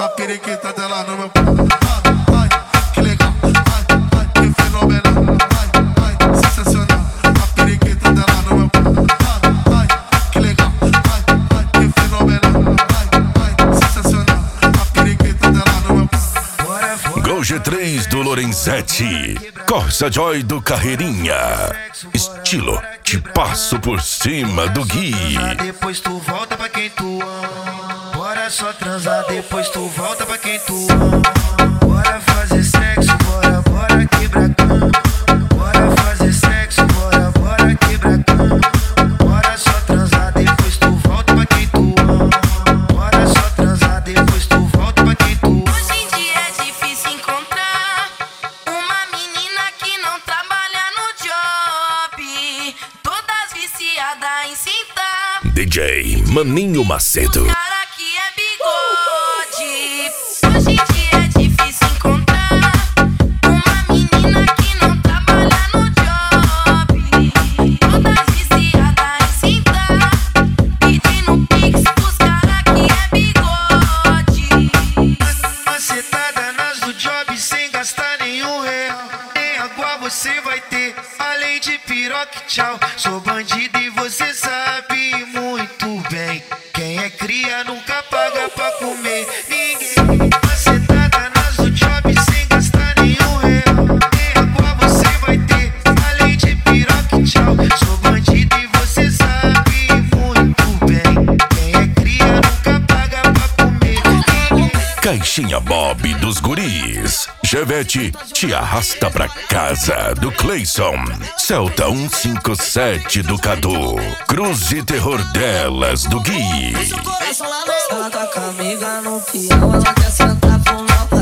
a periquita dela no meu pau. Ai, que legal, ai, que fenomenal. Ai, sensacional, a periquita dela no meu pau. Ai, que legal, ai, que fenomenal. Ai, sensacional, a periquita dela no meu pau. Gol G3 do Lorenzetti, Corsa Joy do Carreirinha, estilo Te Passo Por Cima do Gui. Depois tu volta pra quem tu ama. Bora só transar, depois tu volta pra quem tu ama. Bora fazer sexo, bora quebrar a cama. Bora fazer sexo, bora quebrar a cama. Bora só transar, depois tu volta pra quem tu ama. Bora só transar, depois tu volta pra quem tu ama. Hoje em dia é difícil encontrar uma menina que não trabalha no job, todas viciadas em cintar. DJ Maninho Macedo. Cara que é bigode. Hoje em dia é difícil encontrar uma menina que não trabalha no job, todas viciadas em cintar, pedindo pix pros cara que é bigode. Macetada nas do job sem gastar nenhum real. Nem água você vai ter, além de piroca e tchau. Sou bandido e você sabe muito bem. Quem é cria nunca paga pra comer ninguém. Macetada nas do job sem gastar nenhum real. Nem água você vai ter, além de piroca e tchau. Sou bandido e você sabe muito bem. Quem é cria nunca paga pra comer ninguém. Caixinha Bob dos Guris, Chevette Te Arrasta Pra Casa do Cleison, Celta 157 do Cadu, Cruz e Terror Delas do Gui. Ela tá com a amiga no peão, ela quer sentar pro meu